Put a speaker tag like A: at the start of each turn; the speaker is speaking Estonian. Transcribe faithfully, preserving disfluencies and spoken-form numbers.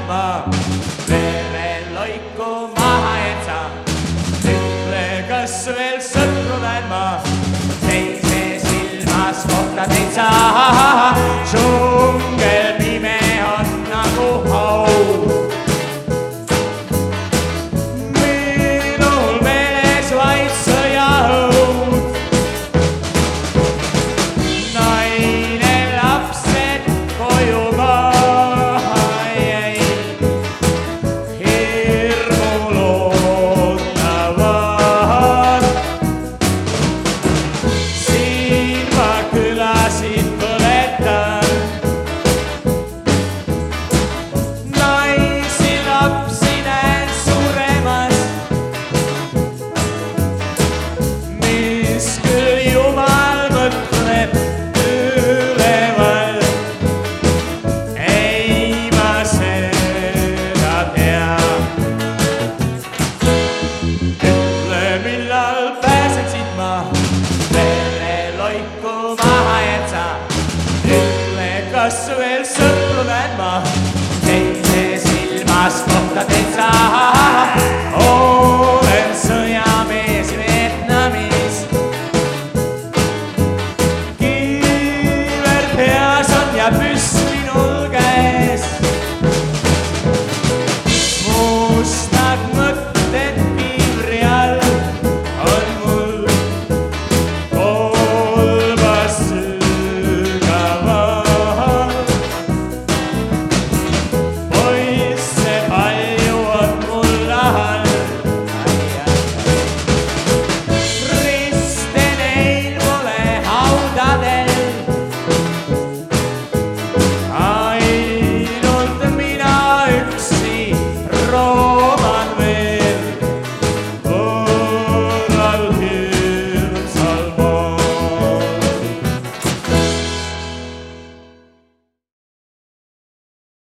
A: ma vereloiku maha jätsa. Ütle, kas veel sõpru näen ma, teise silmas kohta teid sa. Džungel pime on nagu haud. Minul meeles vaid sõjaõud. Naine lapsed koju maha jäi, hirmul ootavad. Siin ma külasid põletan, naisi lapsi näen suremas, mis küll Jumal mõtleb üleval. Ei ma seda tea. Ütle, millal pääsen siit ma, vereloiku maha jätsa. Ütle, kas veel sõpru näen ma, teise silmas kohta teid